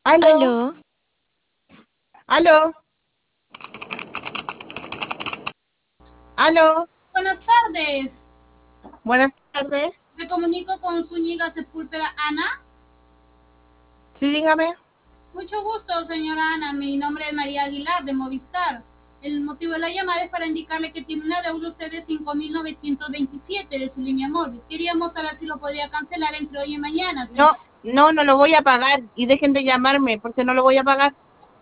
Aló, Aló, aló, aló. Buenas tardes. Buenas tardes. Me comunico con Zúñiga Sepúlveda Ana. Sí, dígame. Mucho gusto, señora Ana. Mi nombre es María Aguilar de Movistar. El motivo de la llamada es para indicarle que tiene una deuda usted de 5.927 de su línea móvil. Queríamos saber si lo podría cancelar entre hoy y mañana, No, señora. no lo voy a pagar y dejen de llamarme porque no lo voy a pagar.